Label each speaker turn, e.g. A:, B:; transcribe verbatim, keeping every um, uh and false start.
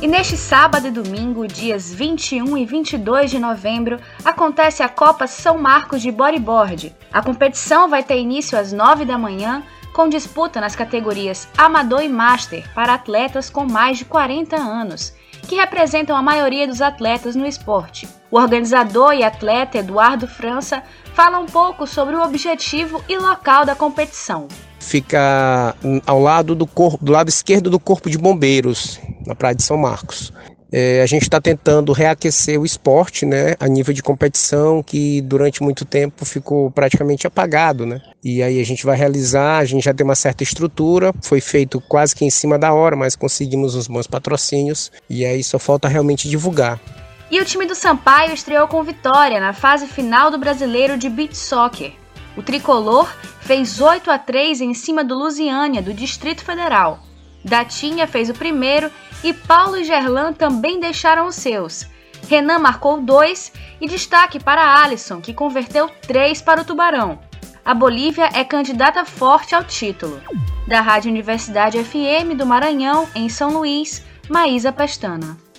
A: E neste sábado e domingo, dias vinte e um e vinte e dois de novembro, acontece a Copa São Marcos de Bodyboard. A competição vai ter início às nove da manhã, com disputa nas categorias Amador e Master para atletas com mais de quarenta anos, que representam a maioria dos atletas no esporte. O organizador e atleta Eduardo França fala um pouco sobre o objetivo e local da competição.
B: Fica ao lado do corpo, do lado esquerdo do Corpo de Bombeiros, na Praia de São Marcos. É, a gente está tentando reaquecer o esporte, né, a nível de competição, que durante muito tempo ficou praticamente apagado, né? E aí a gente vai realizar, a gente já tem uma certa estrutura, foi feito quase que em cima da hora, mas conseguimos uns bons patrocínios e aí só falta realmente divulgar.
A: E o time do Sampaio estreou com vitória na fase final do Brasileiro de Beach Soccer. O tricolor fez oito a três em cima do Lusiânia, do Distrito Federal. Datinha fez o primeiro e Paulo e Gerlan também deixaram os seus. Renan marcou dois e destaque para Alisson, que converteu três para o Tubarão. A Bolívia é candidata forte ao título. Da Rádio Universidade F M do Maranhão, em São Luís, Maísa Pestana.